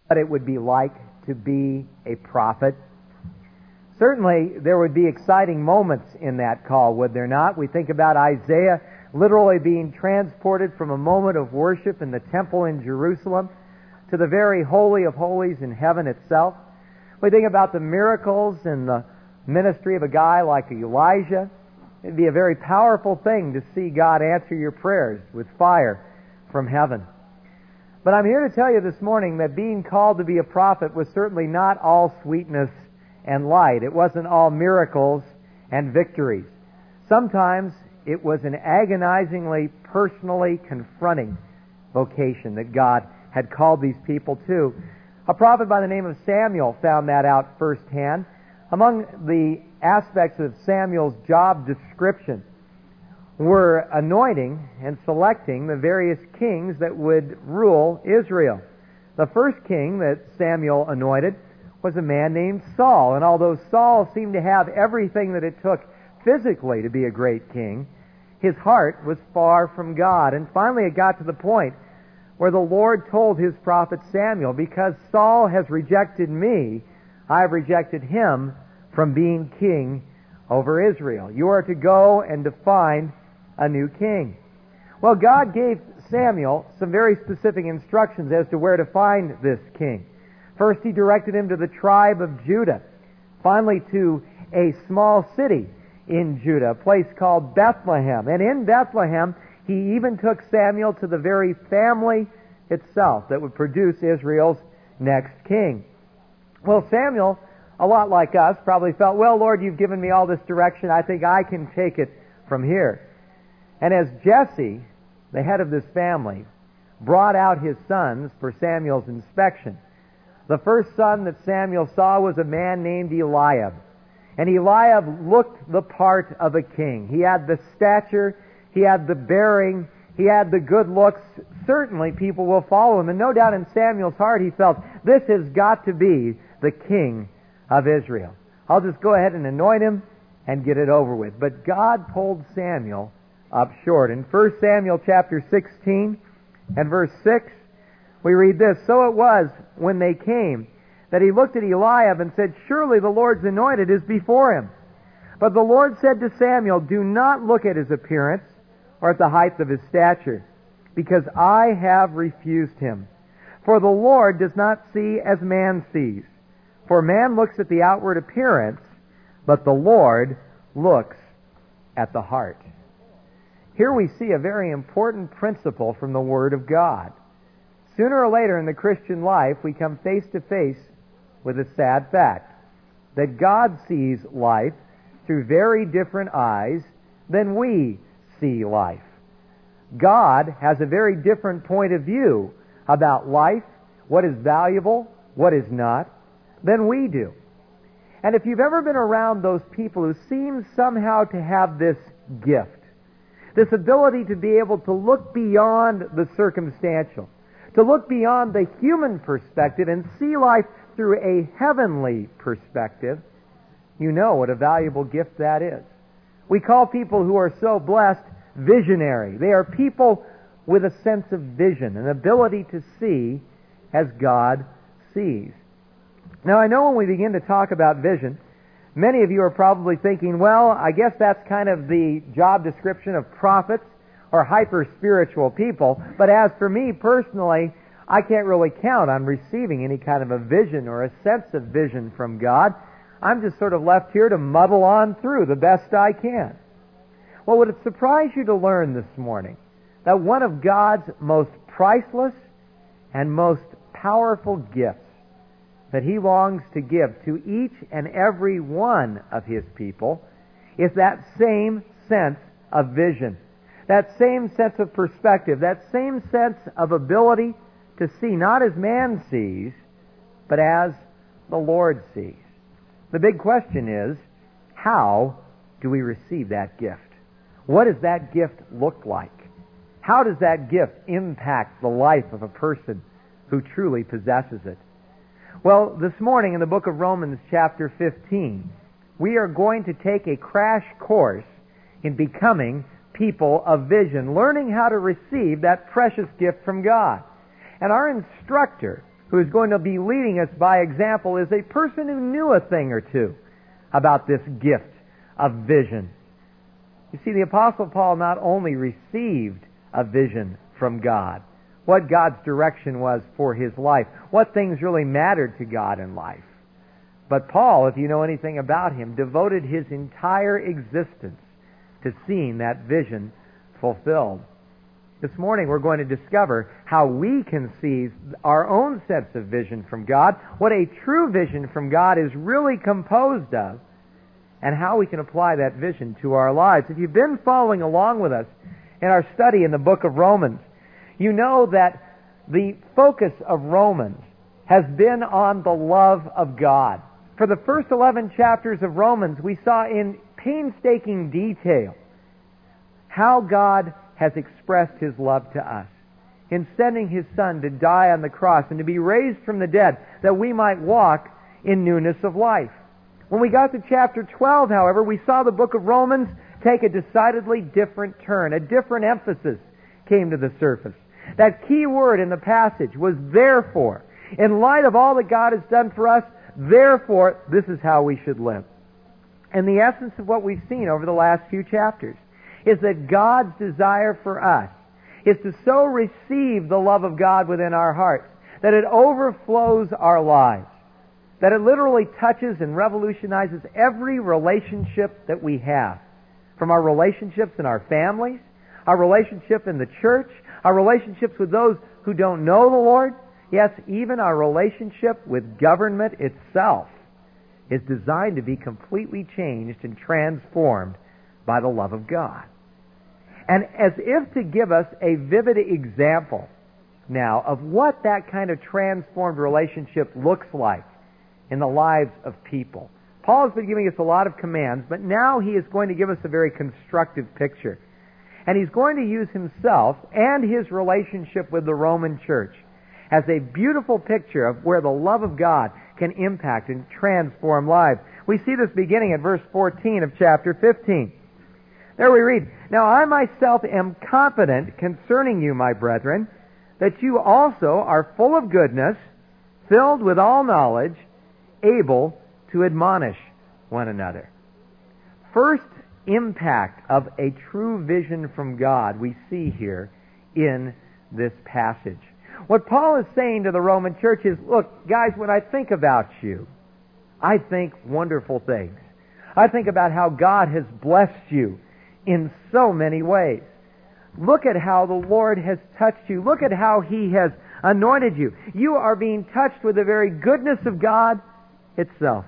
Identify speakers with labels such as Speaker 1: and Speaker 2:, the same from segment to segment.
Speaker 1: what it would be like to be a prophet. Certainly, there would be exciting moments in that call, would there not? We think about Isaiah literally being transported from a moment of worship in the temple in Jerusalem to the very holy of holies in heaven itself. We think about the miracles and the ministry of a guy like Elijah. It'd be a very powerful thing to see God answer your prayers with fire from heaven. But I'm here to tell you this morning that being called to be a prophet was certainly not all sweetness and light. It wasn't all miracles and victories. Sometimes it was an agonizingly, personally confronting vocation that God had called these people to. A prophet by the name of Samuel found that out firsthand. Among the aspects of Samuel's job description were anointing and selecting the various kings that would rule Israel. The first king that Samuel anointed was a man named Saul, and although Saul seemed to have everything that it took physically to be a great king, his heart was far from God. And finally it got to the point where the Lord told his prophet Samuel, because Saul has rejected me, I have rejected him from being king over Israel. You are to go and to find a new king. Well, God gave Samuel some very specific instructions as to where to find this king. First, he directed him to the tribe of Judah. Finally, to a small city in Judah, a place called Bethlehem. And in Bethlehem, he even took Samuel to the very family itself that would produce Israel's next king. Well, Samuel, a lot like us, probably felt, well, Lord, you've given me all this direction. I think I can take it from here. And as Jesse, the head of this family, brought out his sons for Samuel's inspection, the first son that Samuel saw was a man named Eliab. And Eliab looked the part of a king. He had the stature, he had the bearing, he had the good looks. Certainly people will follow him. And no doubt in Samuel's heart he felt, this has got to be the king of Israel. I'll just go ahead and anoint him and get it over with. But God pulled Samuel up short. In 1 Samuel chapter 16 and verse 6, we read this, so it was when they came that he looked at Eliab and said, surely the Lord's anointed is before him. But the Lord said to Samuel, do not look at his appearance or at the height of his stature, because I have refused him. For the Lord does not see as man sees. For man looks at the outward appearance, but the Lord looks at the heart. Here we see a very important principle from the Word of God. Sooner or later in the Christian life, we come face to face with a sad fact, that God sees life through very different eyes than we see life. God has a very different point of view about life, what is valuable, what is not, than we do. And if you've ever been around those people who seem somehow to have this gift, this ability to be able to look beyond the circumstantial, to look beyond the human perspective and see life through a heavenly perspective, you know what a valuable gift that is. We call people who are so blessed visionary. They are people with a sense of vision, an ability to see as God sees. Now, I know when we begin to talk about vision, many of you are probably thinking, well, I guess that's kind of the job description of prophets or hyper-spiritual people, but as for me personally, I can't really count on receiving any kind of a vision or a sense of vision from God. I'm just sort of left here to muddle on through the best I can. Well, would it surprise you to learn this morning that one of God's most priceless and most powerful gifts that He longs to give to each and every one of His people is that same sense of vision, that same sense of perspective, that same sense of ability to see not as man sees, but as the Lord sees. The big question is, how do we receive that gift? What does that gift look like? How does that gift impact the life of a person who truly possesses it? Well, this morning in the book of Romans chapter 15, we are going to take a crash course in becoming people of vision, learning how to receive that precious gift from God. And our instructor who is going to be leading us by example, is a person who knew a thing or two about this gift of vision. You see, the Apostle Paul not only received a vision from God, what God's direction was for his life, what things really mattered to God in life, but Paul, if you know anything about him, devoted his entire existence to seeing that vision fulfilled. This morning we're going to discover how we can see our own sense of vision from God, what a true vision from God is really composed of, and how we can apply that vision to our lives. If you've been following along with us in our study in the book of Romans, you know that the focus of Romans has been on the love of God. For the first 11 chapters of Romans, we saw in painstaking detail how God has expressed His love to us in sending His Son to die on the cross and to be raised from the dead that we might walk in newness of life. When we got to chapter 12, however, we saw the book of Romans take a decidedly different turn. A different emphasis came to the surface. That key word in the passage was therefore. In light of all that God has done for us, therefore, this is how we should live. And the essence of what we've seen over the last few chapters is that God's desire for us is to so receive the love of God within our hearts that it overflows our lives, that it literally touches and revolutionizes every relationship that we have, from our relationships in our families, our relationship in the church, our relationships with those who don't know the Lord. Yes, even our relationship with government itself is designed to be completely changed and transformed by the love of God. And as if to give us a vivid example now of what that kind of transformed relationship looks like in the lives of people, Paul has been giving us a lot of commands, but now he is going to give us a very constructive picture. And he's going to use himself and his relationship with the Roman church as a beautiful picture of where the love of God can impact and transform lives. We see this beginning at verse 14 of chapter 15. There we read, "Now I myself am confident concerning you, my brethren, that you also are full of goodness, filled with all knowledge, able to admonish one another." First impact of a true vision from God we see here in this passage. What Paul is saying to the Roman church is, look, guys, when I think about you, I think wonderful things. I think about how God has blessed you in so many ways. Look at how the Lord has touched you. Look at how He has anointed you. You are being touched with the very goodness of God itself.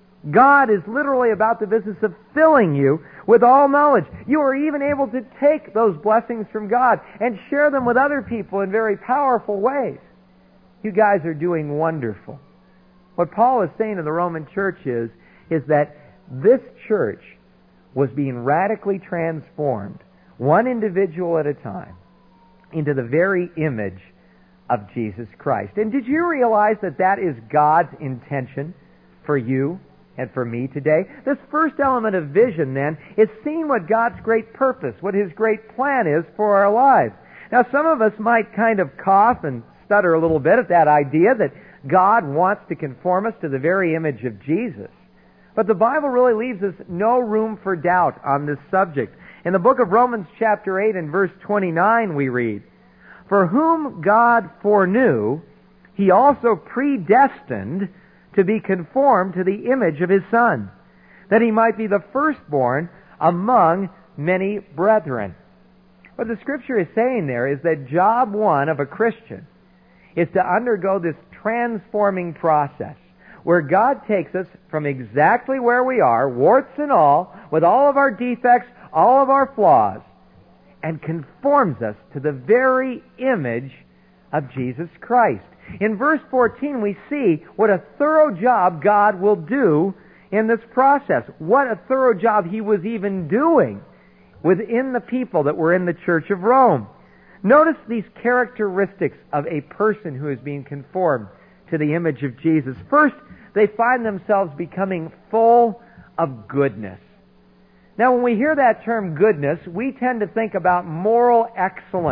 Speaker 1: God is literally about the business of filling you with all knowledge. You are even able to take those blessings from God and share them with other people in very powerful ways. You guys are doing wonderful. What Paul is saying to the Roman church is that this church was being radically transformed, one individual at a time, into the very image of Jesus Christ. And did you realize that that is God's intention for you and for me today? This first element of vision, then, is seeing what God's great purpose, what His great plan is for our lives. Now, some of us might kind of cough and stutter a little bit at that idea that God wants to conform us to the very image of Jesus. But the Bible really leaves us no room for doubt on this subject. In the book of Romans chapter 8 and verse 29 we read, "For whom God foreknew, He also predestined to be conformed to the image of His Son, that He might be the firstborn among many brethren." What the Scripture is saying there is that job one of a Christian is to undergo this transforming process where God takes us from exactly where we are, warts and all, with all of our defects, all of our flaws, and conforms us to the very image of Jesus Christ. In verse 14, we see what a thorough job God will do in this process. What a thorough job He was even doing within the people that were in the Church of Rome. Notice these characteristics of a person who is being conformed to the image of Jesus. First, they find themselves becoming full of goodness. Now, when we hear that term goodness, we tend to think about moral excellence.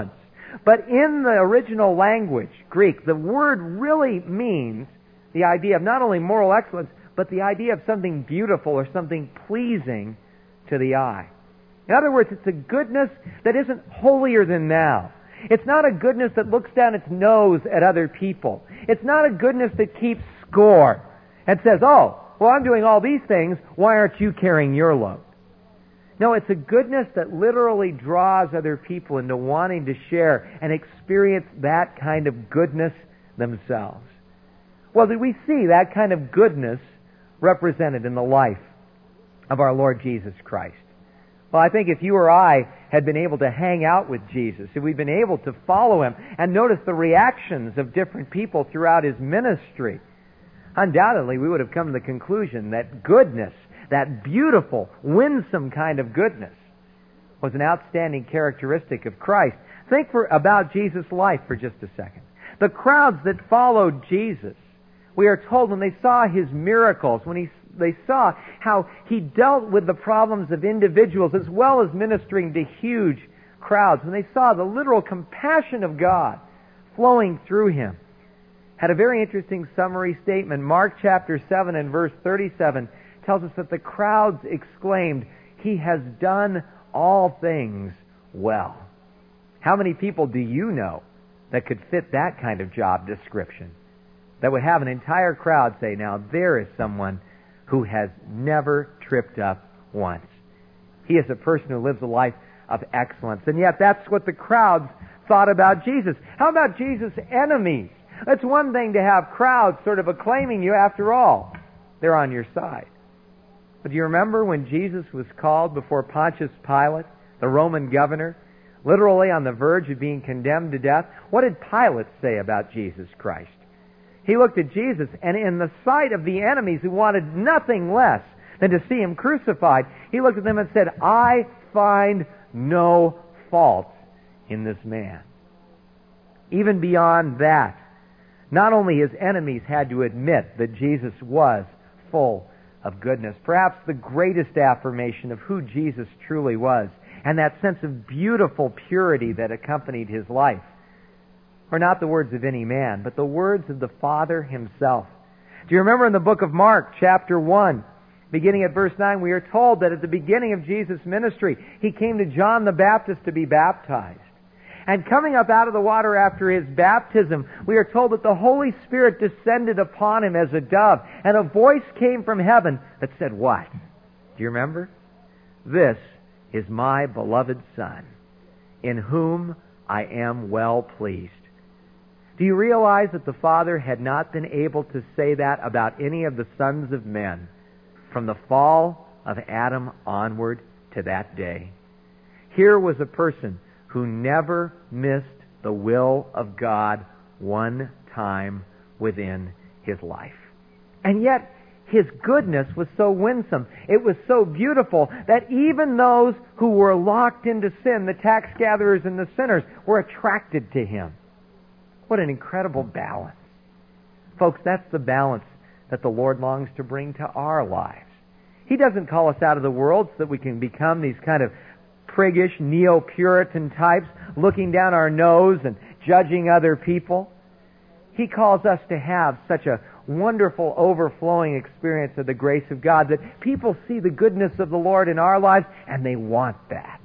Speaker 1: But in the original language, Greek, the word really means the idea of not only moral excellence, but the idea of something beautiful or something pleasing to the eye. In other words, it's a goodness that isn't holier than thou. It's not a goodness that looks down its nose at other people. It's not a goodness that keeps score and says, oh, well, I'm doing all these things, why aren't you carrying your load? No, it's a goodness that literally draws other people into wanting to share and experience that kind of goodness themselves. Well, do we see that kind of goodness represented in the life of our Lord Jesus Christ? Well, I think if you or I had been able to hang out with Jesus, if we'd been able to follow Him and notice the reactions of different people throughout His ministry, undoubtedly we would have come to the conclusion that goodness, that beautiful, winsome kind of goodness, was an outstanding characteristic of Christ. Think about Jesus' life for just a second. The crowds that followed Jesus, we are told when they saw His miracles, when they saw how He dealt with the problems of individuals as well as ministering to huge crowds, when they saw the literal compassion of God flowing through Him, had a very interesting summary statement. Mark chapter 7 and verse 37 tells us that the crowds exclaimed, "He has done all things well." How many people do you know that could fit that kind of job description? That would have an entire crowd say, now there is someone who has never tripped up once. He is a person who lives a life of excellence. And yet that's what the crowds thought about Jesus. How about Jesus' enemies? It's one thing to have crowds sort of acclaiming you. After all, they're on your side. But do you remember when Jesus was called before Pontius Pilate, the Roman governor, literally on the verge of being condemned to death? What did Pilate say about Jesus Christ? He looked at Jesus, and in the sight of the enemies who wanted nothing less than to see Him crucified, He looked at them and said, "I find no fault in this man." Even beyond that, not only His enemies had to admit that Jesus was full of goodness, perhaps the greatest affirmation of who Jesus truly was, and that sense of beautiful purity that accompanied His life, are not the words of any man, but the words of the Father Himself. Do you remember in the book of Mark, chapter 1, beginning at verse 9, we are told that at the beginning of Jesus' ministry, He came to John the Baptist to be baptized. And coming up out of the water after His baptism, we are told that the Holy Spirit descended upon Him as a dove, and a voice came from heaven that said what? Do you remember? "This is my beloved Son, in whom I am well pleased." Do you realize that the Father had not been able to say that about any of the sons of men from the fall of Adam onward to that day? Here was a person who never missed the will of God one time within his life. And yet, His goodness was so winsome, it was so beautiful, that even those who were locked into sin, the tax gatherers and the sinners, were attracted to Him. What an incredible balance. Folks, that's the balance that the Lord longs to bring to our lives. He doesn't call us out of the world so that we can become these kind of priggish, neo-Puritan types, looking down our nose and judging other people. He calls us to have such a wonderful, overflowing experience of the grace of God that people see the goodness of the Lord in our lives and they want that.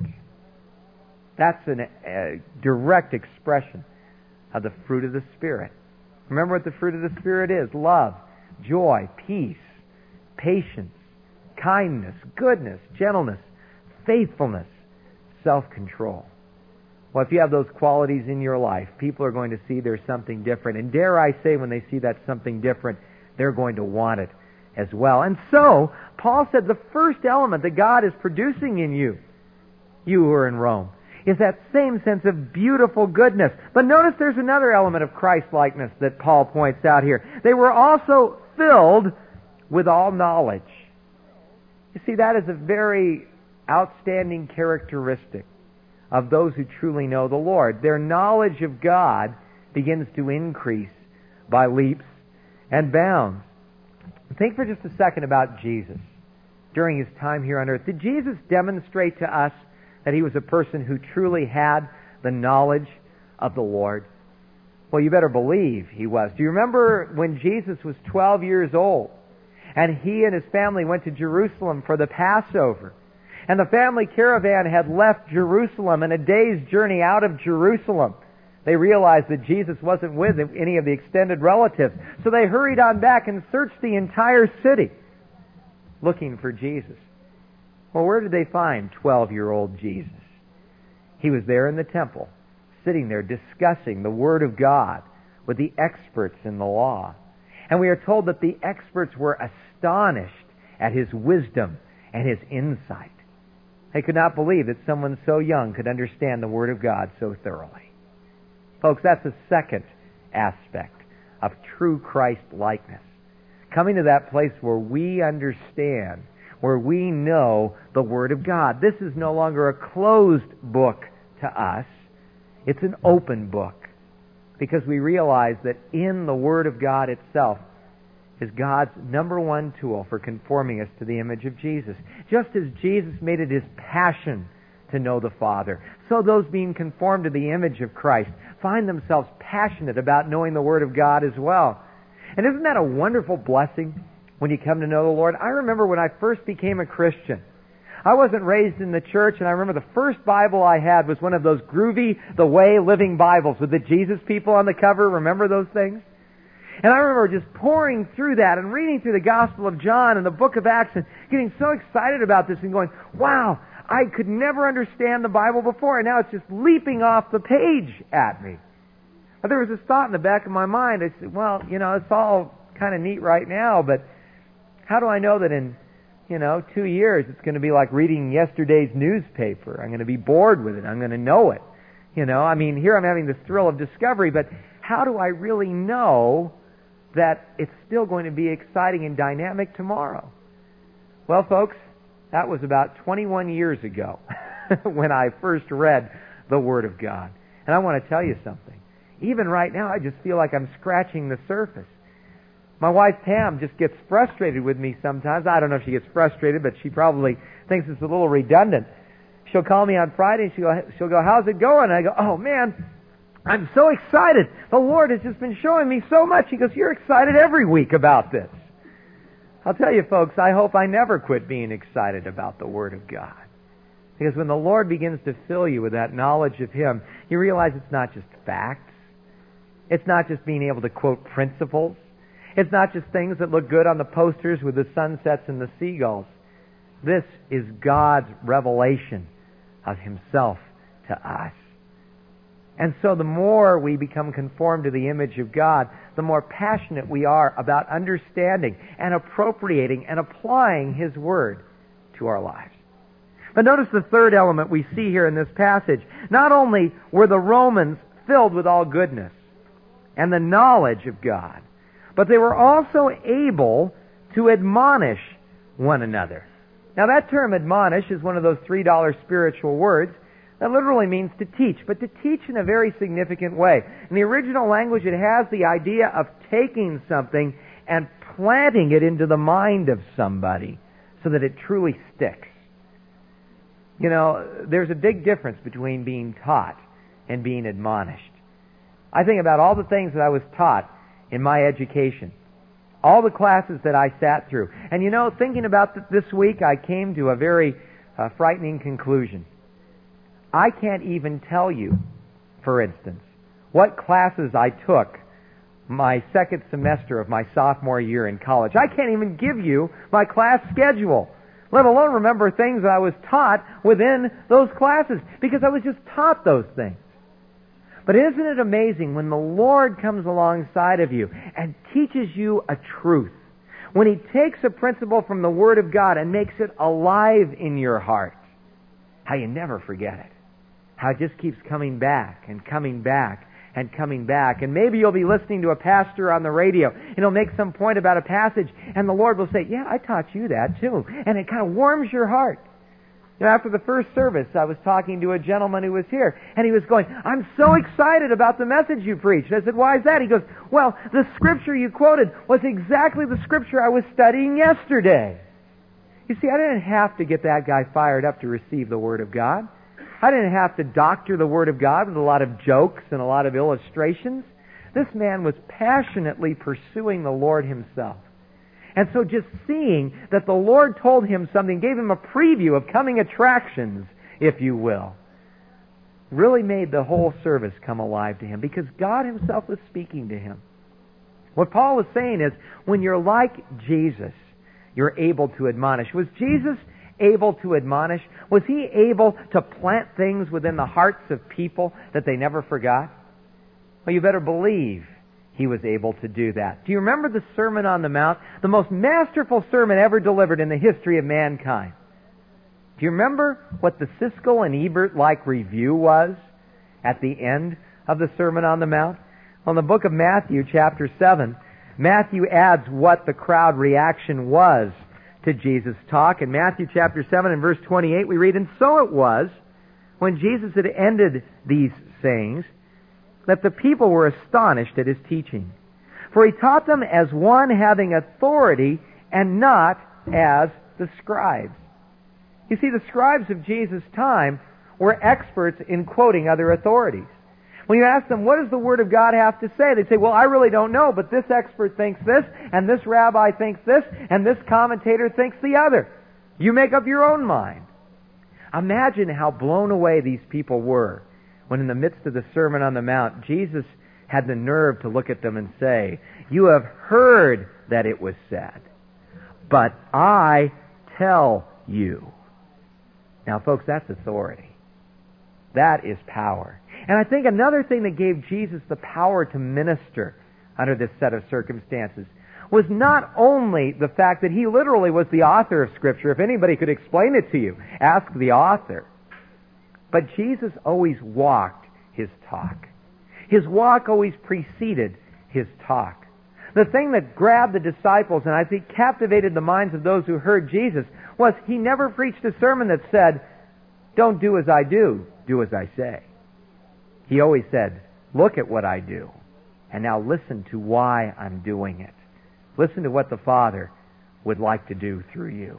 Speaker 1: That's a direct expression of the fruit of the Spirit. Remember what the fruit of the Spirit is: love, joy, peace, patience, kindness, goodness, gentleness, faithfulness, self-control. Well, if you have those qualities in your life, people are going to see there's something different. And dare I say, when they see that something different, they're going to want it as well. And so, Paul said the first element that God is producing in you who are in Rome, is that same sense of beautiful goodness. But notice there's another element of Christ-likeness that Paul points out here. They were also filled with all knowledge. You see, that is a very outstanding characteristic of those who truly know the Lord. Their knowledge of God begins to increase by leaps and bounds. Think for just a second about Jesus during His time here on earth. Did Jesus demonstrate to us that He was a person who truly had the knowledge of the Lord? Well, you better believe he was. Do you remember when Jesus was 12 years old and he and his family went to Jerusalem for the Passover? And the family caravan had left Jerusalem, and a day's journey out of Jerusalem, they realized that Jesus wasn't with any of the extended relatives. So they hurried on back and searched the entire city looking for Jesus. Well, where did they find 12-year-old Jesus? He was there in the temple, sitting there discussing the Word of God with the experts in the law. And we are told that the experts were astonished at his wisdom and his insight. They could not believe that someone so young could understand the Word of God so thoroughly. Folks, that's the second aspect of true Christ-likeness. Coming to that place where we understand, where we know the Word of God. This is no longer a closed book to us. It's an open book, because we realize that in the Word of God itself is God's number one tool for conforming us to the image of Jesus. Just as Jesus made it his passion to know the Father, so those being conformed to the image of Christ find themselves passionate about knowing the Word of God as well. And isn't that a wonderful blessing when you come to know the Lord? I remember when I first became a Christian, I wasn't raised in the church, and I remember the first Bible I had was one of those groovy The Way Living Bibles with the Jesus people on the cover. Remember those things? And I remember just pouring through that and reading through the Gospel of John and the book of Acts and getting so excited about this and going, wow, I could never understand the Bible before, and now it's just leaping off the page at me. But there was this thought in the back of my mind. I said, well, it's all kind of neat right now, but how do I know that in 2 years it's going to be like reading yesterday's newspaper? I'm going to be bored with it. I'm going to know it. Here I'm having this thrill of discovery, but how do I really know that it's still going to be exciting and dynamic tomorrow? Well, folks, that was about 21 years ago when I first read the Word of God. And I want to tell you something. Even right now, I just feel like I'm scratching the surface. My wife, Pam, just gets frustrated with me sometimes. I don't know if she gets frustrated, but she probably thinks it's a little redundant. She'll call me on Friday, and she'll go, how's it going? And I go, oh, man, I'm so excited. The Lord has just been showing me so much. He goes, you're excited every week about this. I'll tell you, folks, I hope I never quit being excited about the Word of God. Because when the Lord begins to fill you with that knowledge of Him, you realize it's not just facts. It's not just being able to quote principles. It's not just things that look good on the posters with the sunsets and the seagulls. This is God's revelation of Himself to us. And so the more we become conformed to the image of God, the more passionate we are about understanding and appropriating and applying His Word to our lives. But notice the third element we see here in this passage. Not only were the Romans filled with all goodness and the knowledge of God, but they were also able to admonish one another. Now that term admonish is one of those $3 spiritual words that literally means to teach, but to teach in a very significant way. In the original language, it has the idea of taking something and planting it into the mind of somebody so that it truly sticks. There's a big difference between being taught and being admonished. I think about all the things that I was taught in my education, all the classes that I sat through. And thinking about this week, I came to a very frightening conclusion. I can't even tell you, for instance, what classes I took my second semester of my sophomore year in college. I can't even give you my class schedule, let alone remember things that I was taught within those classes, because I was just taught those things. But isn't it amazing when the Lord comes alongside of you and teaches you a truth, when He takes a principle from the Word of God and makes it alive in your heart, how you never forget it, how it just keeps coming back and coming back and coming back. And maybe you'll be listening to a pastor on the radio, and he'll make some point about a passage, and the Lord will say, yeah, I taught you that too. And it kind of warms your heart. After the first service, I was talking to a gentleman who was here, and he was going, I'm so excited about the message you preached. I said, why is that? He goes, well, the scripture you quoted was exactly the scripture I was studying yesterday. You see, I didn't have to get that guy fired up to receive the Word of God. I didn't have to doctor the Word of God with a lot of jokes and a lot of illustrations. This man was passionately pursuing the Lord himself. And so just seeing that the Lord told him something, gave him a preview of coming attractions, if you will, really made the whole service come alive to him because God himself was speaking to him. What Paul was saying is, when you're like Jesus, you're able to admonish. Was Jesus able to admonish? Was he able to plant things within the hearts of people that they never forgot? Well, you better believe he was able to do that. Do you remember the Sermon on the Mount? The most masterful sermon ever delivered in the history of mankind. Do you remember what the Siskel and Ebert-like review was at the end of the Sermon on the Mount? Well, in the book of Matthew, chapter 7, Matthew adds what the crowd reaction was to Jesus' talk. In Matthew chapter 7 and verse 28, we read, "And so it was, when Jesus had ended these sayings, that the people were astonished at his teaching. For he taught them as one having authority and not as the scribes." You see, the scribes of Jesus' time were experts in quoting other authorities. When you ask them, what does the Word of God have to say? They say, well, I really don't know, but this expert thinks this, and this rabbi thinks this, and this commentator thinks the other. You make up your own mind. Imagine how blown away these people were when in the midst of the Sermon on the Mount, Jesus had the nerve to look at them and say, "You have heard that it was said, but I tell you." Now, folks, that's authority. That is power. And I think another thing that gave Jesus the power to minister under this set of circumstances was not only the fact that he literally was the author of Scripture. If anybody could explain it to you, ask the author. But Jesus always walked his talk. His walk always preceded his talk. The thing that grabbed the disciples and I think captivated the minds of those who heard Jesus was he never preached a sermon that said, "Don't do as I do, do as I say." He always said, "Look at what I do, and now listen to why I'm doing it. Listen to what the Father would like to do through you."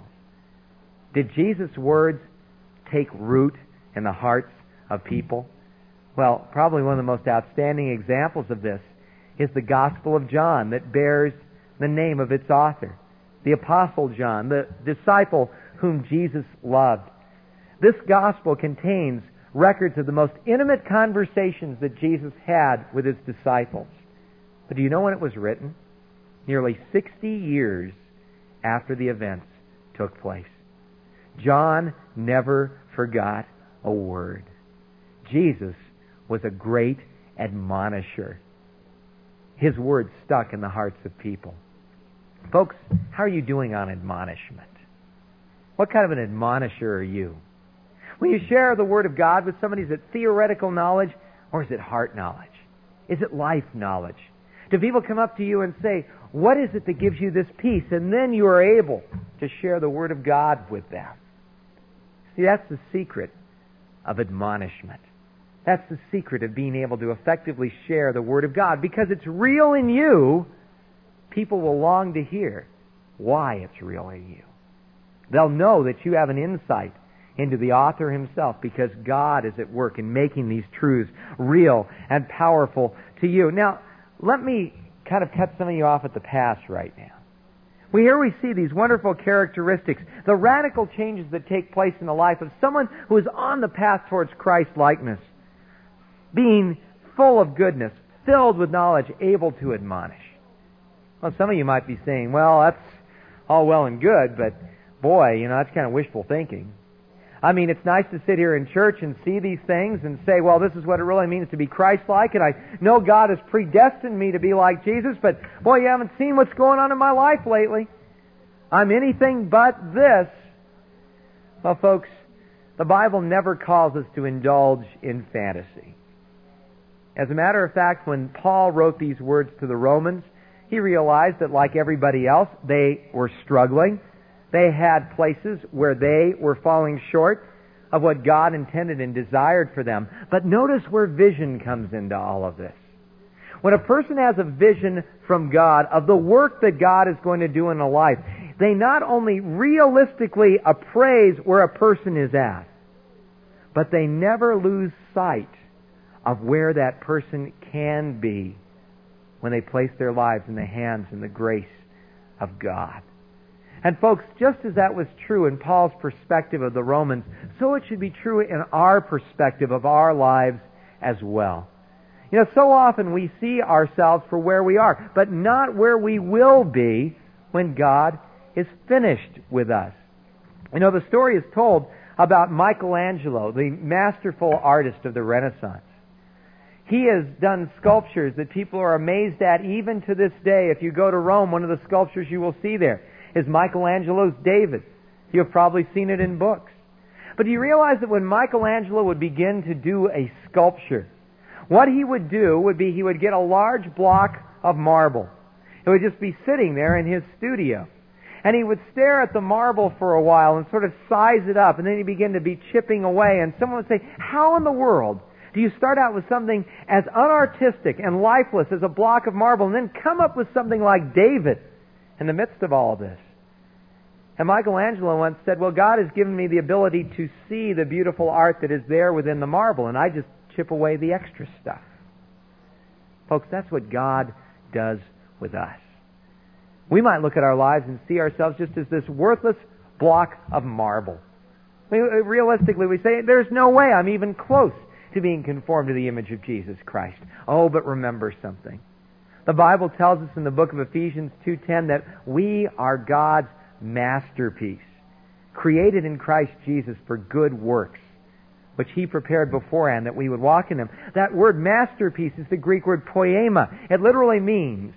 Speaker 1: Did Jesus' words take root in the hearts of people? Well, probably one of the most outstanding examples of this is the Gospel of John that bears the name of its author, the Apostle John, the disciple whom Jesus loved. This Gospel contains records of the most intimate conversations that Jesus had with his disciples. But do you know when it was written? Nearly 60 years after the events took place. John never forgot a word. Jesus was a great admonisher. His words stuck in the hearts of people. Folks, how are you doing on admonishment? What kind of an admonisher are you? When you share the Word of God with somebody, is it theoretical knowledge or is it heart knowledge? Is it life knowledge? Do people come up to you and say, what is it that gives you this peace? And then you are able to share the Word of God with them. See, that's the secret of admonishment. That's the secret of being able to effectively share the Word of God. Because it's real in you, people will long to hear why it's real in you. They'll know that you have an insight into the author himself because God is at work in making these truths real and powerful to you. Now, let me kind of cut some of you off at the pass right now. Here we see these wonderful characteristics, the radical changes that take place in the life of someone who is on the path towards Christ-likeness, being full of goodness, filled with knowledge, able to admonish. Well, some of you might be saying, well, that's all well and good, but boy, that's kind of wishful thinking. I mean, it's nice to sit here in church and see these things and say, well, this is what it really means to be Christ-like, and I know God has predestined me to be like Jesus, but boy, you haven't seen what's going on in my life lately. I'm anything but this. Well, folks, the Bible never calls us to indulge in fantasy. As a matter of fact, when Paul wrote these words to the Romans, he realized that like everybody else, they were struggling. They had places where they were falling short of what God intended and desired for them. But notice where vision comes into all of this. When a person has a vision from God of the work that God is going to do in a life, they not only realistically appraise where a person is at, but they never lose sight of where that person can be when they place their lives in the hands and the grace of God. And folks, just as that was true in Paul's perspective of the Romans, so it should be true in our perspective of our lives as well. You know, so often we see ourselves for where we are, but not where we will be when God is finished with us. You know, the story is told about Michelangelo, the masterful artist of the Renaissance. He has done sculptures that people are amazed at even to this day. If you go to Rome, one of the sculptures you will see there is Michelangelo's David. You have probably seen it in books. But do you realize that when Michelangelo would begin to do a sculpture, what he would do would be he would get a large block of marble. It would just be sitting there in his studio. And he would stare at the marble for a while and sort of size it up, and then he'd begin to be chipping away, and someone would say, how in the world do you start out with something as unartistic and lifeless as a block of marble and then come up with something like David in the midst of all of this? And Michelangelo once said, well, God has given me the ability to see the beautiful art that is there within the marble, and I just chip away the extra stuff. Folks, that's what God does with us. We might look at our lives and see ourselves just as this worthless block of marble. Realistically, we say, there's no way I'm even close to being conformed to the image of Jesus Christ. Oh, but remember something. The Bible tells us in the book of Ephesians 2:10 that we are God's masterpiece, created in Christ Jesus for good works, which He prepared beforehand that we would walk in them. That word masterpiece is the Greek word poema. It literally means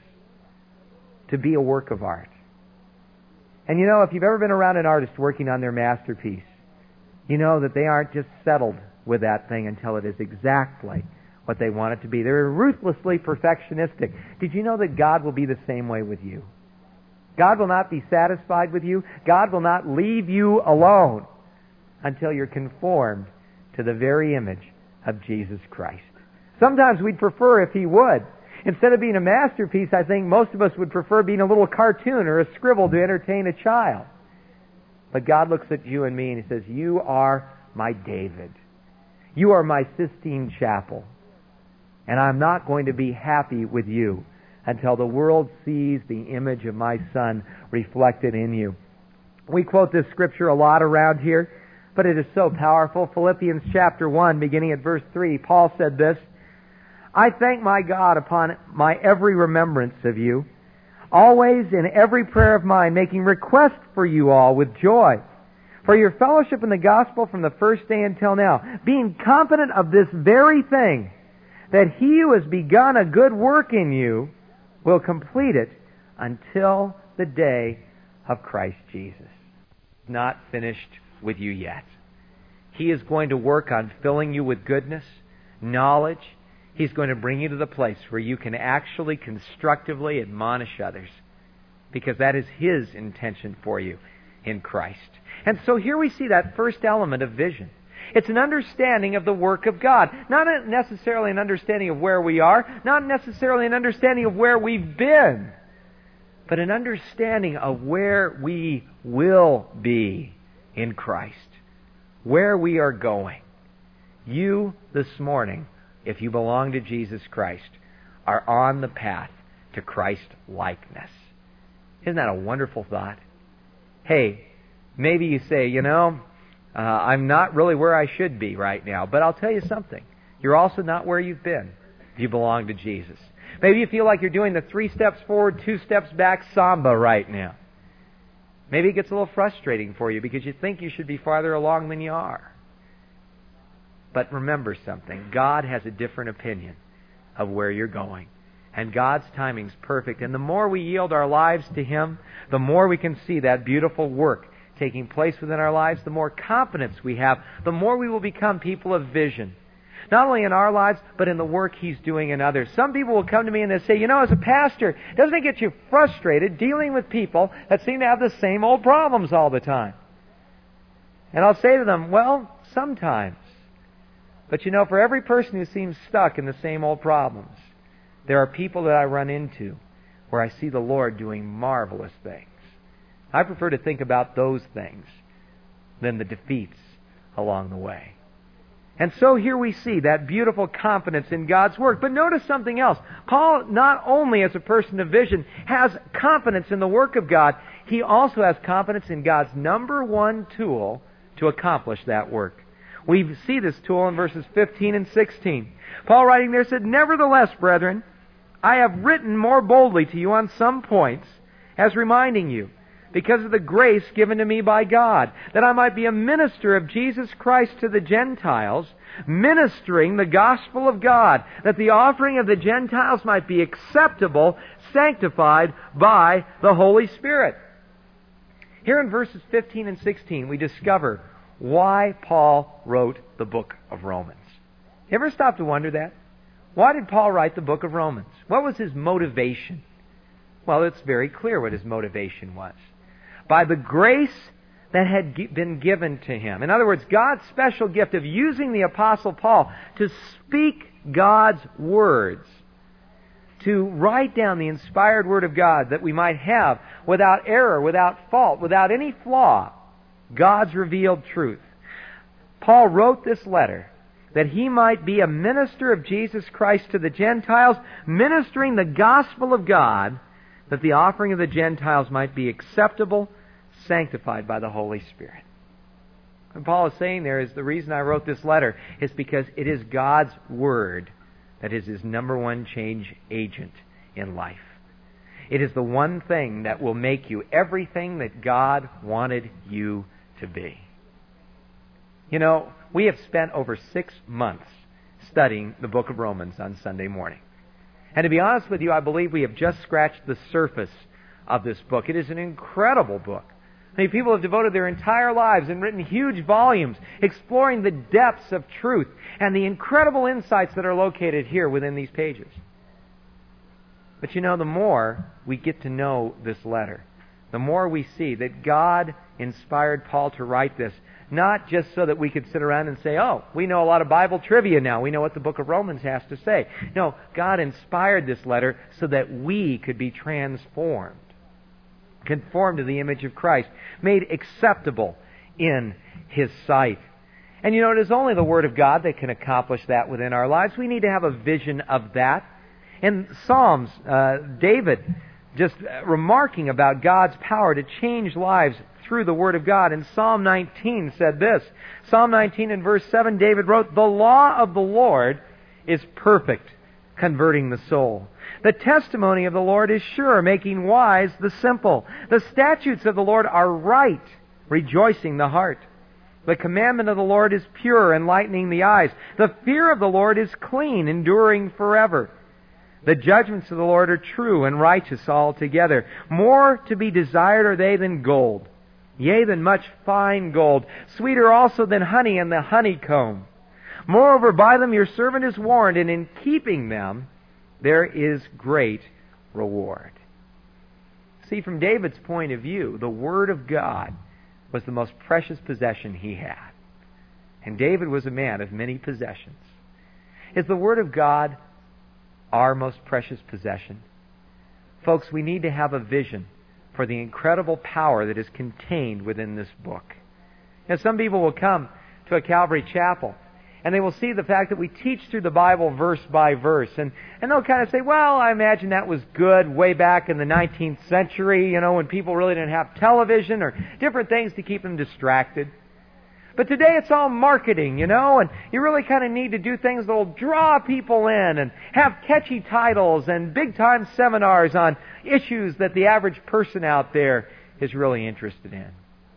Speaker 1: to be a work of art. And you know, if you've ever been around an artist working on their masterpiece, you know that they aren't just settled with that thing until it is exactly what they want it to be. They're ruthlessly perfectionistic. Did you know that God will be the same way with you? God will not be satisfied with you. God will not leave you alone until you're conformed to the very image of Jesus Christ. Sometimes we'd prefer if He would. Instead of being a masterpiece, I think most of us would prefer being a little cartoon or a scribble to entertain a child. But God looks at you and me and He says, you are my David. You are my Sistine Chapel. And I'm not going to be happy with you until the world sees the image of my Son reflected in you. We quote this scripture a lot around here, but it is so powerful. Philippians chapter 1, beginning at verse 3, Paul said this, I thank my God upon my every remembrance of you, always in every prayer of mine, making request for you all with joy, for your fellowship in the gospel from the first day until now, being confident of this very thing, that He who has begun a good work in you will complete it until the day of Christ Jesus. Not finished with you yet. He is going to work on filling you with goodness, knowledge. He's going to bring you to the place where you can actually constructively admonish others, because that is His intention for you in Christ. And so here we see that first element of vision. It's an understanding of the work of God. Not necessarily an understanding of where we are, not necessarily an understanding of where we've been, but an understanding of where we will be in Christ, where we are going. You, this morning, if you belong to Jesus Christ, are on the path to Christ-likeness. Isn't that a wonderful thought? Hey, maybe you say, I'm not really where I should be right now, but I'll tell you something. You're also not where you've been if you belong to Jesus. Maybe you feel like you're doing the 3 steps forward, 2 steps back samba right now. Maybe it gets a little frustrating for you because you think you should be farther along than you are. But remember something. God has a different opinion of where you're going. And God's timing's perfect. And the more we yield our lives to Him, the more we can see that beautiful work taking place within our lives, the more confidence we have, the more we will become people of vision. Not only in our lives, but in the work He's doing in others. Some people will come to me and they say, as a pastor, doesn't it get you frustrated dealing with people that seem to have the same old problems all the time? And I'll say to them, well, sometimes. But for every person who seems stuck in the same old problems, there are people that I run into where I see the Lord doing marvelous things. I prefer to think about those things than the defeats along the way. And so here we see that beautiful confidence in God's work. But notice something else. Paul, not only as a person of vision, has confidence in the work of God, he also has confidence in God's number one tool to accomplish that work. We see this tool in verses 15 and 16. Paul writing there said, "Nevertheless, brethren, I have written more boldly to you on some points, as reminding you, because of the grace given to me by God, that I might be a minister of Jesus Christ to the Gentiles, ministering the gospel of God, that the offering of the Gentiles might be acceptable, sanctified by the Holy Spirit." Here in verses 15 and 16, we discover why Paul wrote the book of Romans. You ever stop to wonder that? Why did Paul write the book of Romans? What was his motivation? Well, it's very clear what his motivation was. By the grace that had been given to him. In other words, God's special gift of using the Apostle Paul to speak God's words, to write down the inspired Word of God that we might have without error, without fault, without any flaw, God's revealed truth. Paul wrote this letter that he might be a minister of Jesus Christ to the Gentiles, ministering the gospel of God, that the offering of the Gentiles might be acceptable, sanctified by the Holy Spirit. And Paul is saying there is the reason I wrote this letter is because it is God's Word that is his number one change agent in life. It is the one thing that will make you everything that God wanted you to be. You know, we have spent over 6 months studying the book of Romans on Sunday morning. And to be honest with you, I believe we have just scratched the surface of this book. It is an incredible book. I mean, people have devoted their entire lives and written huge volumes exploring the depths of truth and the incredible insights that are located here within these pages. But you know, the more we get to know this letter, the more we see that God inspired Paul to write this, not just so that we could sit around and say, oh, we know a lot of Bible trivia now. We know what the book of Romans has to say. No, God inspired this letter so that we could be transformed, conformed to the image of Christ, made acceptable in His sight. And you know, it is only the Word of God that can accomplish that within our lives. We need to have a vision of that. In Psalms, David just remarking about God's power to change lives through the Word of God. In Psalm 19 said this. Psalm 19 in verse 7, David wrote, "The law of the Lord is perfect, converting the soul. The testimony of the Lord is sure, making wise the simple. The statutes of the Lord are right, rejoicing the heart. The commandment of the Lord is pure, enlightening the eyes. The fear of the Lord is clean, enduring forever. The judgments of the Lord are true and righteous altogether. More to be desired are they than gold, yea, than much fine gold, sweeter also than honey and the honeycomb. Moreover, by them your servant is warned, and in keeping them there is great reward." See, from David's point of view, the Word of God was the most precious possession he had. And David was a man of many possessions. Is the Word of God our most precious possession? Folks, we need to have a vision for the incredible power that is contained within this book. Now, some people will come to a Calvary Chapel and they will see the fact that we teach through the Bible verse by verse. And they'll kind of say, well, I imagine that was good way back in the 19th century, you know, when people really didn't have television or different things to keep them distracted. But today it's all marketing, you know, and you really kind of need to do things that will draw people in and have catchy titles and big-time seminars on issues that the average person out there is really interested in.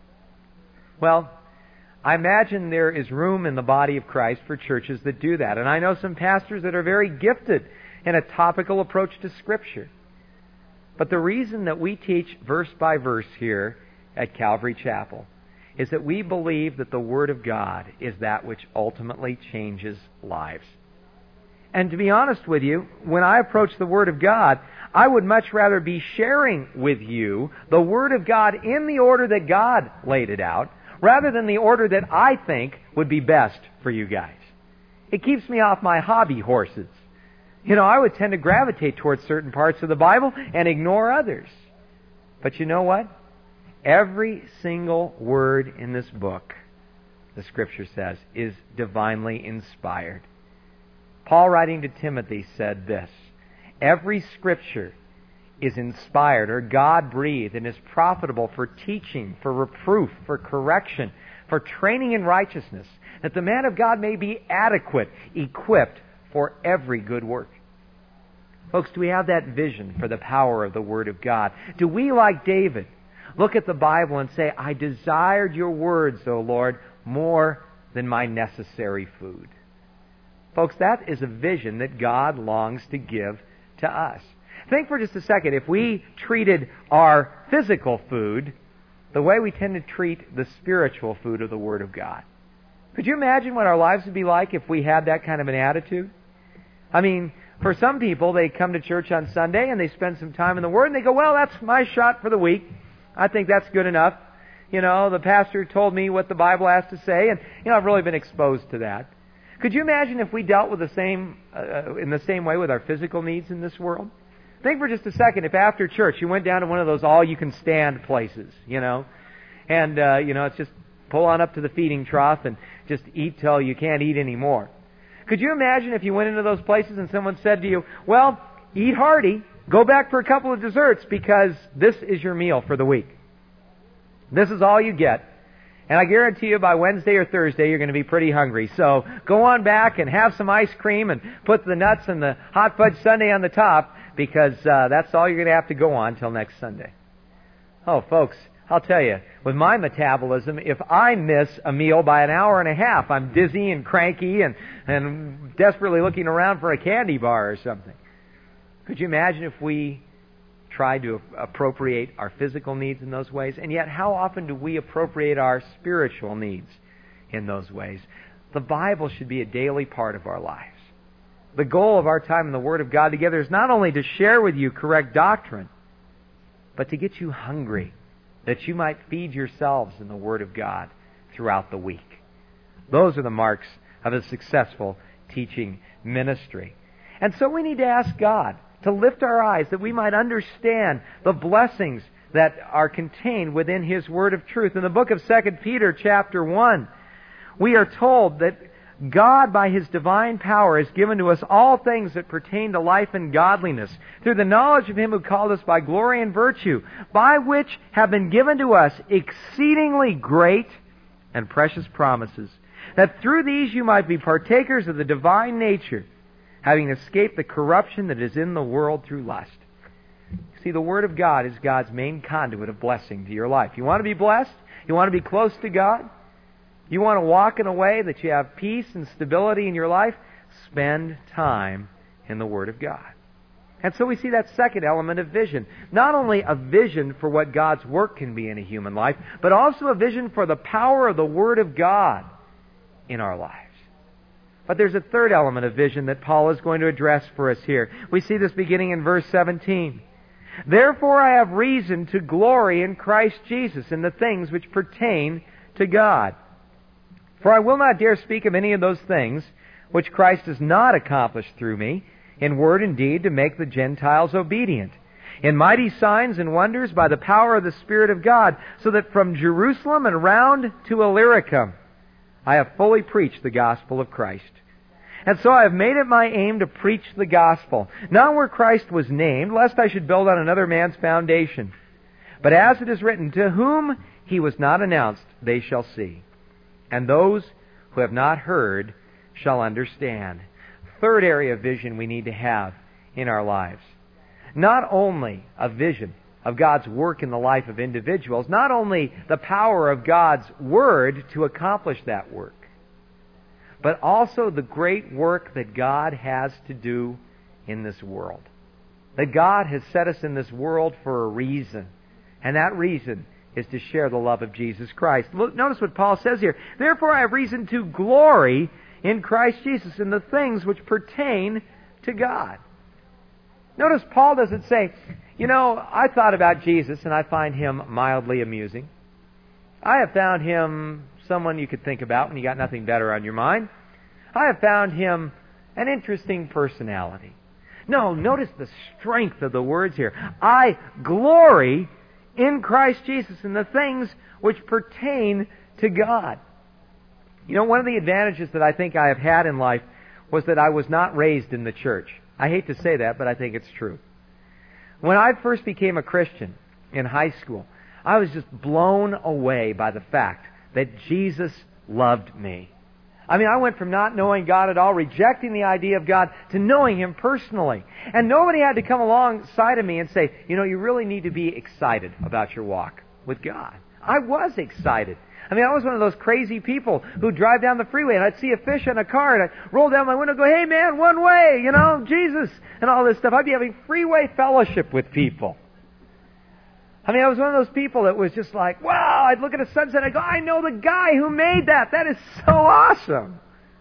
Speaker 1: Well, I imagine there is room in the body of Christ for churches that do that. And I know some pastors that are very gifted in a topical approach to Scripture. But the reason that we teach verse by verse here at Calvary Chapel is that we believe that the Word of God is that which ultimately changes lives. And to be honest with you, when I approach the Word of God, I would much rather be sharing with you the Word of God in the order that God laid it out, rather than the order that I think would be best for you guys. It keeps me off my hobby horses. You know, I would tend to gravitate towards certain parts of the Bible and ignore others. But you know what? Every single word in this book the Scripture says, is divinely inspired. Paul, writing to Timothy, said this, "Every Scripture is inspired," or God-breathed, "and is profitable for teaching, for reproof, for correction, for training in righteousness, that the man of God may be adequate, equipped for every good work." Folks, do we have that vision for the power of the Word of God? Do we, like David, look at the Bible and say, "I desired your words, O Lord, more than my necessary food"? Folks, that is a vision that God longs to give to us. Think for just a second, if we treated our physical food the way we tend to treat the spiritual food of the Word of God. Could you imagine what our lives would be like if we had that kind of an attitude? I mean, for some people, they come to church on Sunday and they spend some time in the Word and they go, "Well, that's my shot for the week. I think that's good enough. You know, the pastor told me what the Bible has to say, and I've really been exposed to that." Could you imagine if we dealt with in the same way with our physical needs in this world? Think for just a second, if after church you went down to one of those all-you-can-stand places, and, it's just pull on up to the feeding trough and just eat till you can't eat anymore. Could you imagine if you went into those places and someone said to you, "Well, eat hearty, go back for a couple of desserts because this is your meal for the week. This is all you get. And I guarantee you by Wednesday or Thursday you're going to be pretty hungry. So go on back and have some ice cream and put the nuts and the hot fudge sundae on the top because that's all you're going to have to go on till next Sunday." Oh, folks, I'll tell you, with my metabolism, if I miss a meal by an hour and a half, I'm dizzy and cranky and desperately looking around for a candy bar or something. Could you imagine if we tried to appropriate our physical needs in those ways? And yet, how often do we appropriate our spiritual needs in those ways? The Bible should be a daily part of our lives. The goal of our time in the Word of God together is not only to share with you correct doctrine, but to get you hungry, that you might feed yourselves in the Word of God throughout the week. Those are the marks of a successful teaching ministry. And so we need to ask God to lift our eyes that we might understand the blessings that are contained within His Word of truth. In the book of 2 Peter chapter 1, we are told that God, by His divine power, has given to us all things that pertain to life and godliness, through the knowledge of Him who called us by glory and virtue, by which have been given to us exceedingly great and precious promises, that through these you might be partakers of the divine nature, having escaped the corruption that is in the world through lust. See, the Word of God is God's main conduit of blessing to your life. You want to be blessed? You want to be close to God? You want to walk in a way that you have peace and stability in your life? Spend time in the Word of God. And so we see that second element of vision. Not only a vision for what God's work can be in a human life, but also a vision for the power of the Word of God in our lives. But there's a third element of vision that Paul is going to address for us here. We see this beginning in verse 17. "Therefore I have reason to glory in Christ Jesus in the things which pertain to God. For I will not dare speak of any of those things which Christ has not accomplished through me, in word and deed, to make the Gentiles obedient, in mighty signs and wonders by the power of the Spirit of God, so that from Jerusalem and round to Illyricum I have fully preached the gospel of Christ. And so I have made it my aim to preach the gospel, not where Christ was named, lest I should build on another man's foundation. But as it is written, to whom He was not announced, they shall see. And those who have not heard shall understand." Third area of vision we need to have in our lives. Not only a vision of God's work in the life of individuals, not only the power of God's Word to accomplish that work, but also the great work that God has to do in this world. That God has set us in this world for a reason, and that reason is to share the love of Jesus Christ. Look, notice what Paul says here. "Therefore I have reason to glory in Christ Jesus in the things which pertain to God." Notice Paul doesn't say, I thought about Jesus and I find Him mildly amusing. I have found Him someone you could think about when you got nothing better on your mind. I have found Him an interesting personality. No, notice the strength of the words here. I glory in Christ Jesus in the things which pertain to God. You know, one of the advantages that I think I have had in life was that I was not raised in the church. I hate to say that, but I think it's true. When I first became a Christian in high school, I was just blown away by the fact that Jesus loved me. I mean, I went from not knowing God at all, rejecting the idea of God, to knowing Him personally. And nobody had to come alongside of me and say, you know, you really need to be excited about your walk with God. I was excited. I mean, I was one of those crazy people who drive down the freeway and I'd see a fish in a car and I'd roll down my window and go, hey man, one way, you know, Jesus, and all this stuff. I'd be having freeway fellowship with people. I mean, I was one of those people that was just like, wow, I'd look at a sunset and I'd go, I know the guy who made that. That is so awesome.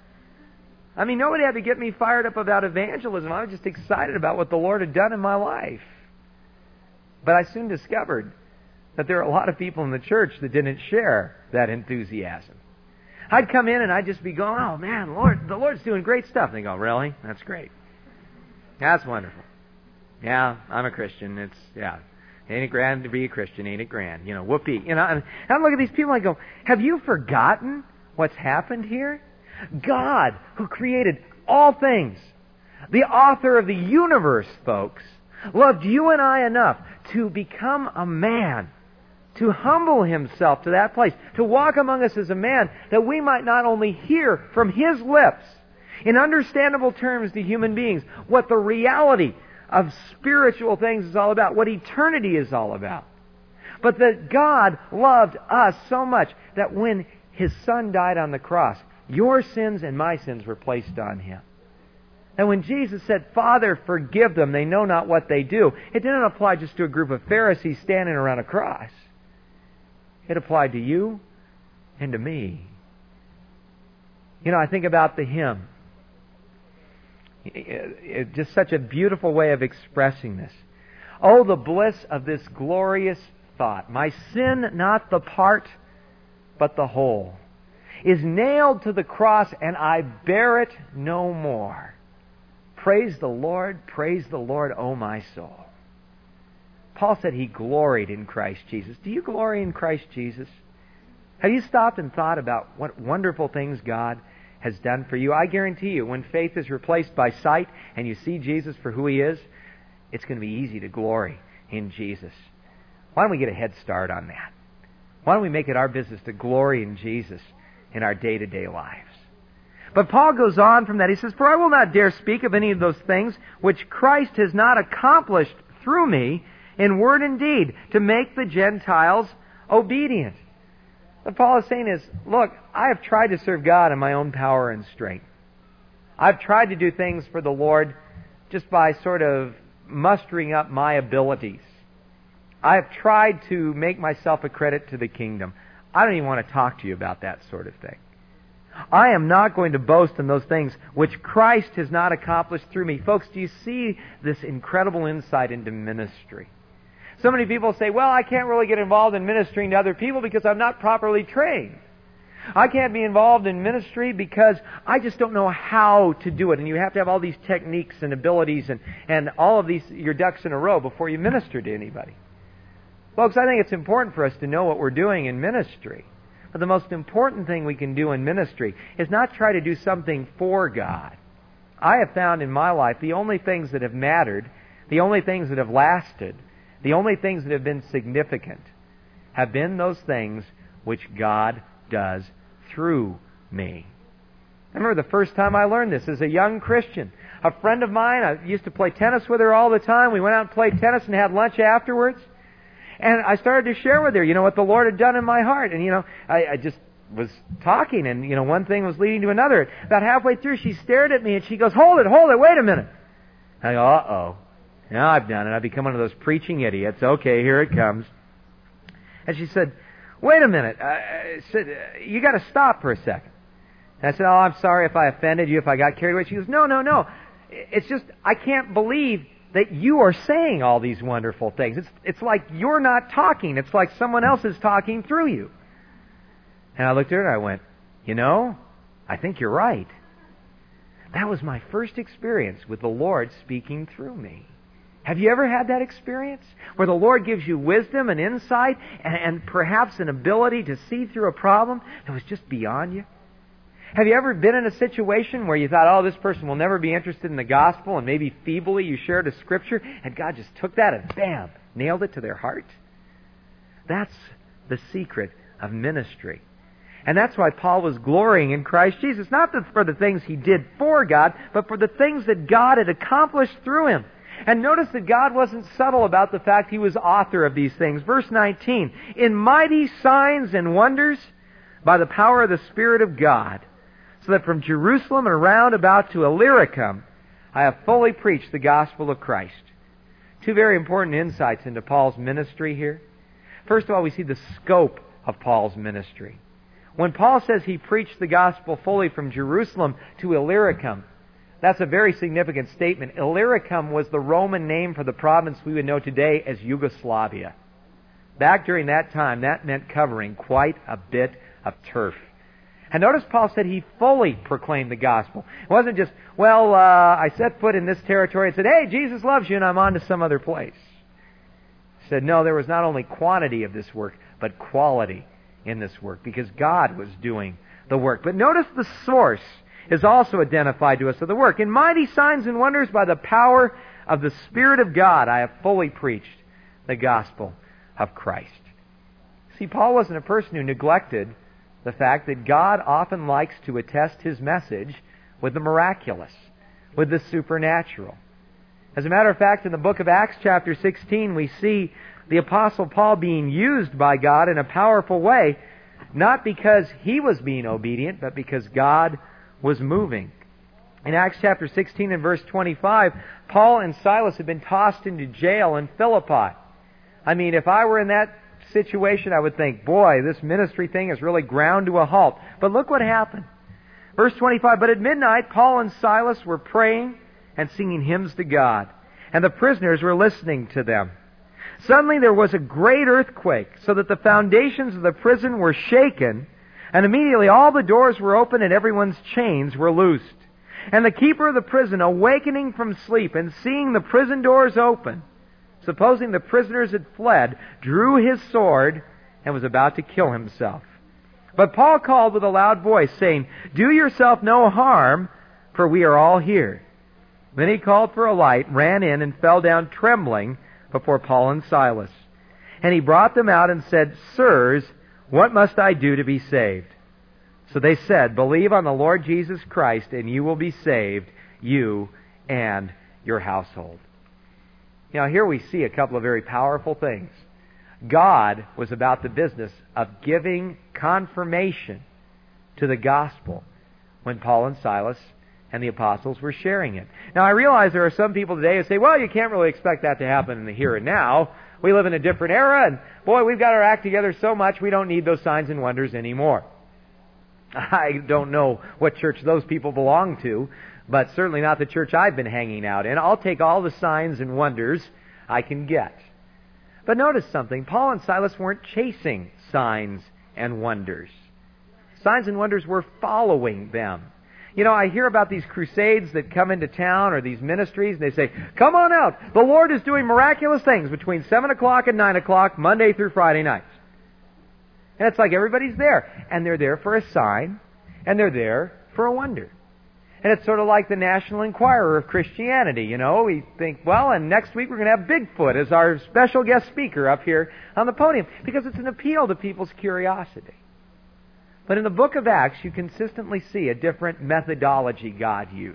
Speaker 1: I mean, nobody had to get me fired up about evangelism. I was just excited about what the Lord had done in my life. But I soon discovered that there are a lot of people in the church that didn't share that enthusiasm. I'd come in and I'd just be going, oh man, the Lord's doing great stuff. And they go, really? That's great. That's wonderful. Yeah, I'm a Christian. Ain't it grand to be a Christian? Ain't it grand? You know, whoopee. You know, and I look at these people and I go, have you forgotten what's happened here? God, who created all things, the author of the universe, folks, loved you and I enough to become a man, to humble Himself to that place, to walk among us as a man, that we might not only hear from His lips, in understandable terms to human beings, what the reality of spiritual things is all about, what eternity is all about, but that God loved us so much that when His Son died on the cross, your sins and my sins were placed on Him. And when Jesus said, Father, forgive them, they know not what they do, it didn't apply just to a group of Pharisees standing around a cross. It applied to you and to me. You know, I think about the hymn. It's just such a beautiful way of expressing this. Oh, the bliss of this glorious thought. My sin, not the part, but the whole, is nailed to the cross, and I bear it no more. Praise the Lord, O my soul. Paul said he gloried in Christ Jesus. Do you glory in Christ Jesus? Have you stopped and thought about what wonderful things God has done for you? I guarantee you, when faith is replaced by sight and you see Jesus for who He is, it's going to be easy to glory in Jesus. Why don't we get a head start on that? Why don't we make it our business to glory in Jesus in our day-to-day lives? But Paul goes on from that. He says, for I will not dare speak of any of those things which Christ has not accomplished through me in word and deed to make the Gentiles obedient. What Paul is saying is, look, I have tried to serve God in my own power and strength. I've tried to do things for the Lord just by sort of mustering up my abilities. I've tried to make myself a credit to the kingdom. I don't even want to talk to you about that sort of thing. I am not going to boast in those things which Christ has not accomplished through me. Folks, do you see this incredible insight into ministry? So many people say, well, I can't really get involved in ministering to other people because I'm not properly trained. I can't be involved in ministry because I just don't know how to do it. And you have to have all these techniques and abilities and all of these, your ducks in a row before you minister to anybody. Folks, I think it's important for us to know what we're doing in ministry. But the most important thing we can do in ministry is not try to do something for God. I have found in my life the only things that have mattered, the only things that have lasted, the only things that have been significant have been those things which God does through me. I remember the first time I learned this as a young Christian. A friend of mine, I used to play tennis with her all the time. We went out and played tennis and had lunch afterwards. And I started to share with her, what the Lord had done in my heart. And, I just was talking and, one thing was leading to another. About halfway through, she stared at me and she goes, hold it, wait a minute. I go, uh-oh. Now I've done it. I've become one of those preaching idiots. Okay, here it comes. And she said, wait a minute. I said, you got to stop for a second. And I said, oh, I'm sorry if I offended you, if I got carried away. She goes, no. It's just, I can't believe that you are saying all these wonderful things. It's like you're not talking. It's like someone else is talking through you. And I looked at her and I went, I think you're right. That was my first experience with the Lord speaking through me. Have you ever had that experience? Where the Lord gives you wisdom and insight and perhaps an ability to see through a problem that was just beyond you? Have you ever been in a situation where you thought, oh, this person will never be interested in the gospel, and maybe feebly you shared a scripture, and God just took that and bam, nailed it to their heart? That's the secret of ministry. And that's why Paul was glorying in Christ Jesus, not for the things he did for God, but for the things that God had accomplished through him. And notice that God wasn't subtle about the fact he was author of these things. Verse 19, in mighty signs and wonders by the power of the Spirit of God, so that from Jerusalem and around about to Illyricum, I have fully preached the gospel of Christ. Two very important insights into Paul's ministry here. First of all, we see the scope of Paul's ministry. When Paul says he preached the gospel fully from Jerusalem to Illyricum, that's a very significant statement. Illyricum was the Roman name for the province we would know today as Yugoslavia. Back during that time, that meant covering quite a bit of turf. And notice Paul said he fully proclaimed the gospel. It wasn't just, I set foot in this territory and said, hey, Jesus loves you, and I'm on to some other place. He said, no, there was not only quantity of this work, but quality in this work, because God was doing the work. But notice the source is also identified to us of the work. In mighty signs and wonders by the power of the Spirit of God, I have fully preached the gospel of Christ. See, Paul wasn't a person who neglected the fact that God often likes to attest His message with the miraculous, with the supernatural. As a matter of fact, in the book of Acts chapter 16, we see the Apostle Paul being used by God in a powerful way, not because he was being obedient, but because God was moving. In Acts chapter 16 and verse 25, Paul and Silas had been tossed into jail in Philippi. I mean, if I were in that situation, I would think, boy, this ministry thing has really ground to a halt. But look what happened. Verse 25, but at midnight, Paul and Silas were praying and singing hymns to God, and the prisoners were listening to them. Suddenly there was a great earthquake, so that the foundations of the prison were shaken, and immediately all the doors were opened and everyone's chains were loosed. And the keeper of the prison, awakening from sleep and seeing the prison doors open, supposing the prisoners had fled, drew his sword and was about to kill himself. But Paul called with a loud voice, saying, do yourself no harm, for we are all here. Then he called for a light, ran in, and fell down trembling before Paul and Silas. And he brought them out and said, sirs, what must I do to be saved? So they said, believe on the Lord Jesus Christ, and you will be saved, you and your household. Now here we see a couple of very powerful things. God was about the business of giving confirmation to the gospel when Paul and Silas and the apostles were sharing it. Now I realize there are some people today who say, well, you can't really expect that to happen in the here and now. We live in a different era, and boy, we've got our act together so much we don't need those signs and wonders anymore. I don't know what church those people belong to, but certainly not the church I've been hanging out in. I'll take all the signs and wonders I can get. But notice something. Paul and Silas weren't chasing signs and wonders. Signs and wonders were following them. You know, I hear about these crusades that come into town or these ministries, and they say, come on out. The Lord is doing miraculous things between 7 o'clock and 9 o'clock, Monday through Friday nights. And it's like everybody's there. And they're there for a sign, and they're there for a wonder. And it's sort of like the National Enquirer of Christianity, you know. We think, well, and next week we're going to have Bigfoot as our special guest speaker up here on the podium, because it's an appeal to people's curiosity. But in the book of Acts, you consistently see a different methodology God used.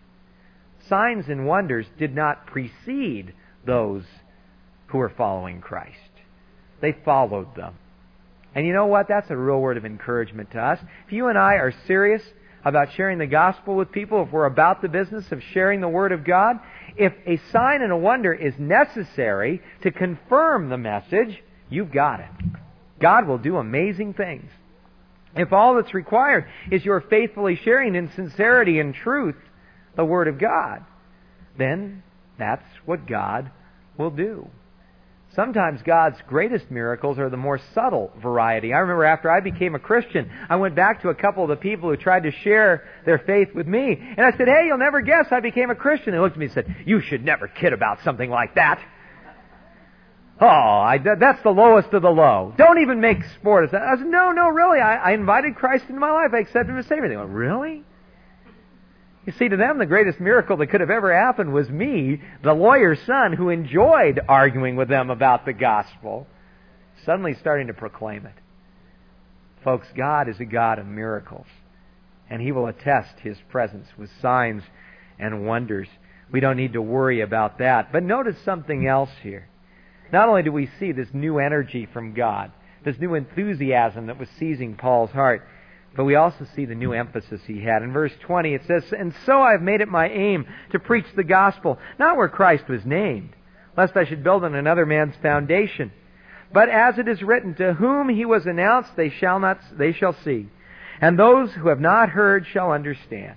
Speaker 1: Signs and wonders did not precede those who were following Christ. They followed them. And you know what? That's a real word of encouragement to us. If you and I are serious about sharing the gospel with people, if we're about the business of sharing the Word of God, if a sign and a wonder is necessary to confirm the message, you've got it. God will do amazing things. If all that's required is your faithfully sharing in sincerity and truth the Word of God, then that's what God will do. Sometimes God's greatest miracles are the more subtle variety. I remember after I became a Christian, I went back to a couple of the people who tried to share their faith with me. And I said, hey, you'll never guess I became a Christian. They looked at me and said, you should never kid about something like that. That's the lowest of the low. Don't even make sport of that. I said, no, really. I invited Christ into my life. I accepted Him as Savior. They went, really? You see, to them, the greatest miracle that could have ever happened was me, the lawyer's son, who enjoyed arguing with them about the gospel, suddenly starting to proclaim it. Folks, God is a God of miracles, and He will attest His presence with signs and wonders. We don't need to worry about that. But notice something else here. Not only do we see this new energy from God, this new enthusiasm that was seizing Paul's heart, but we also see the new emphasis he had. In verse 20 it says, "And so I have made it my aim to preach the gospel, not where Christ was named, lest I should build on another man's foundation. But as it is written, to whom He was announced, they shall see, and those who have not heard shall understand."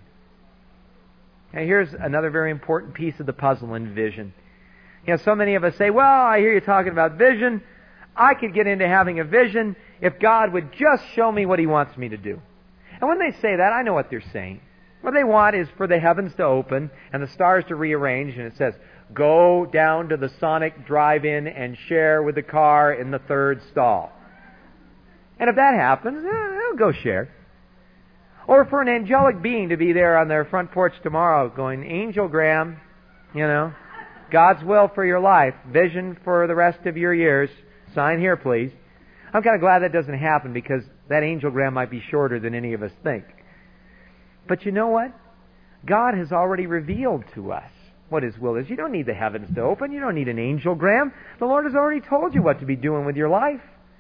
Speaker 1: Now here's another very important piece of the puzzle in vision. You know, so many of us say, well, I hear you talking about vision. I could get into having a vision if God would just show me what He wants me to do. And when they say that, I know what they're saying. What they want is for the heavens to open and the stars to rearrange, and it says, go down to the Sonic drive-in and share with the car in the third stall. And if that happens, they'll go share. Or for an angelic being to be there on their front porch tomorrow going, Angel Graham, God's will for your life, vision for the rest of your years, sign here please. I'm kind of glad that doesn't happen because that angiogram might be shorter than any of us think. But you know what? God has already revealed to us what His will is. You don't need the heavens to open. You don't need an angiogram. The Lord has already told you what to be doing with your life.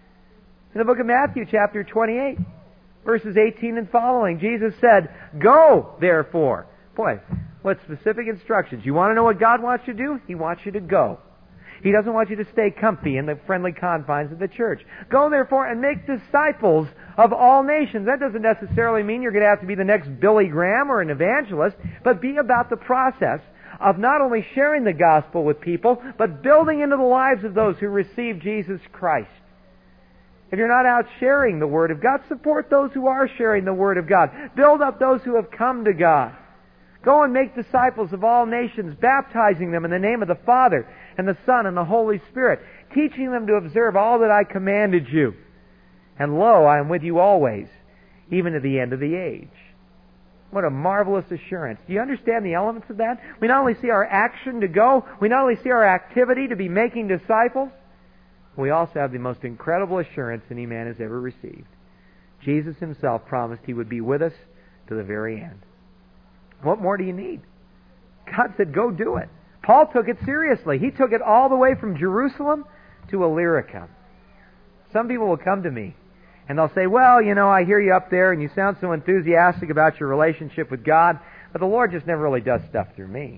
Speaker 1: In the book of Matthew, chapter 28, verses 18 and following, Jesus said, "Go, therefore." Boy, what specific instructions. You want to know what God wants you to do? He wants you to go. He doesn't want you to stay comfy in the friendly confines of the church. Go, therefore, and make disciples of all nations. That doesn't necessarily mean you're going to have to be the next Billy Graham or an evangelist, but be about the process of not only sharing the gospel with people, but building into the lives of those who receive Jesus Christ. If you're not out sharing the Word of God, support those who are sharing the Word of God. Build up those who have come to God. Go and make disciples of all nations, baptizing them in the name of the Father and the Son and the Holy Spirit, teaching them to observe all that I commanded you. And lo, I am with you always, even to the end of the age. What a marvelous assurance. Do you understand the elements of that? We not only see our action to go, we not only see our activity to be making disciples, we also have the most incredible assurance any man has ever received. Jesus Himself promised He would be with us to the very end. What more do you need? God said, go do it. Paul took it seriously. He took it all the way from Jerusalem to Illyricum. Some people will come to me and they'll say, well, I hear you up there and you sound so enthusiastic about your relationship with God, but the Lord just never really does stuff through me.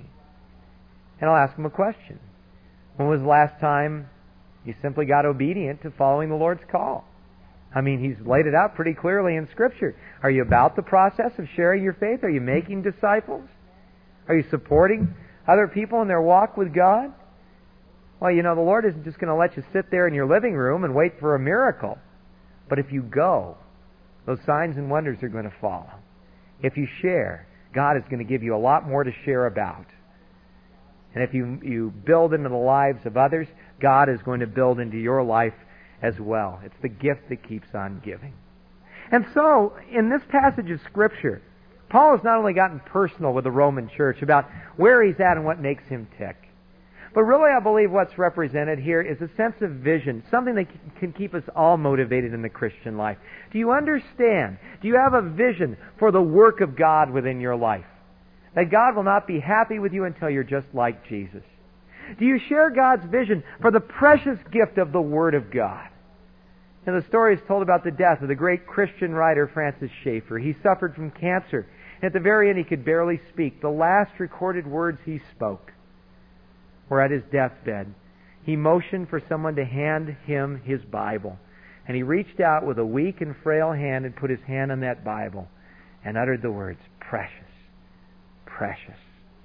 Speaker 1: And I'll ask them a question. When was the last time you simply got obedient to following the Lord's call? I mean, He's laid it out pretty clearly in Scripture. Are you about the process of sharing your faith? Are you making disciples? Are you supporting other people in their walk with God? Well, the Lord isn't just going to let you sit there in your living room and wait for a miracle. But if you go, those signs and wonders are going to follow. If you share, God is going to give you a lot more to share about. And if you build into the lives of others, God is going to build into your life as well. It's the gift that keeps on giving. And so, in this passage of Scripture, Paul has not only gotten personal with the Roman church about where he's at and what makes him tick, but really I believe what's represented here is a sense of vision, something that can keep us all motivated in the Christian life. Do you understand? Do you have a vision for the work of God within your life? That God will not be happy with you until you're just like Jesus. Do you share God's vision for the precious gift of the Word of God? And the story is told about the death of the great Christian writer Francis Schaeffer. He suffered from cancer, and at the very end he could barely speak. The last recorded words he spoke were at his deathbed. He motioned for someone to hand him his Bible, and he reached out with a weak and frail hand and put his hand on that Bible and uttered the words, "Precious, precious."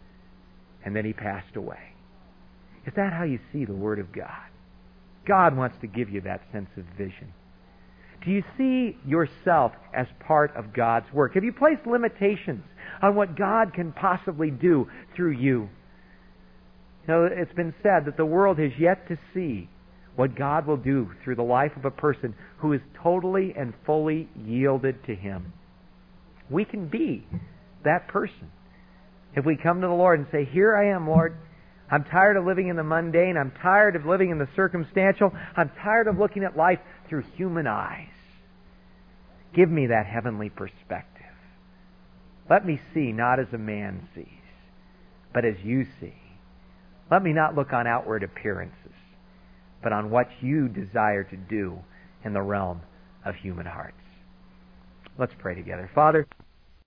Speaker 1: And then he passed away. Is that how you see the Word of God? God wants to give you that sense of vision. Do you see yourself as part of God's work? Have you placed limitations on what God can possibly do through you? It's been said that the world has yet to see what God will do through the life of a person who is totally and fully yielded to Him. We can be that person. If we come to the Lord and say, here I am, Lord. I'm tired of living in the mundane. I'm tired of living in the circumstantial. I'm tired of looking at life through human eyes. Give me that heavenly perspective. Let me see not as a man sees, but as you see. Let me not look on outward appearances, but on what you desire to do in the realm of human hearts. Let's pray together. Father,